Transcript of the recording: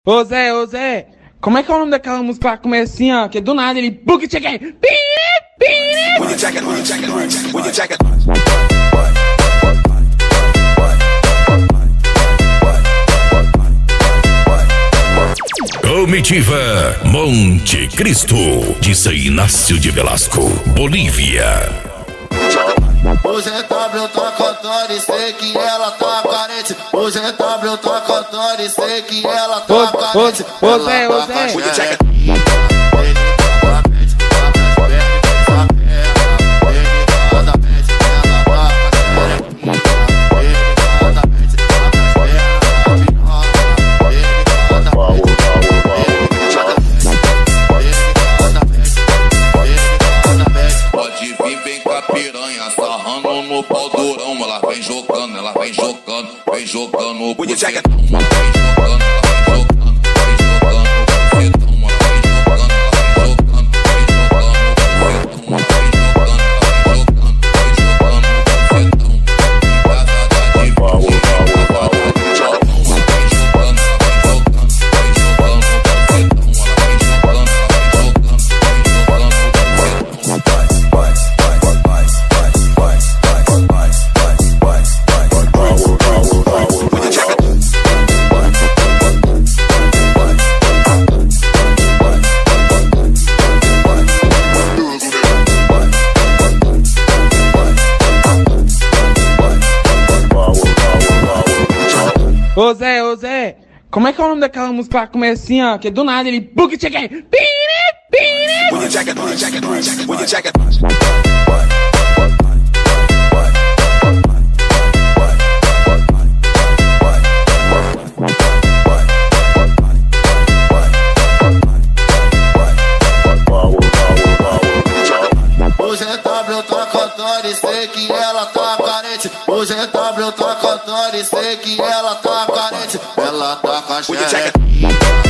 Ô Zé, como é que é o nome daquela música lá que começa assim, ó? Que do nada ele... When you check it, when you check it. Comitiva Monte Cristo, de São Inácio de Velasco, Bolívia. Hoje é W, tá cantando e sei que ela tá carente. Hoje é W, tá cantando e sei que ela tá carente. Ô Zé. Pode vir bem com a piranha, sarrando no pau durão. Ela vem jogando, vem jogando. When you check it. Ô Zé, como é que é o nome daquela música lá que começa assim, ó? Que do nada ele... When you check it, when you check it, when you check it. Hoje é W, tá cantando e sei que ela tá carente. Hoje é W, tá cantando e sei que ela tá carente. Ela tá com a xereca.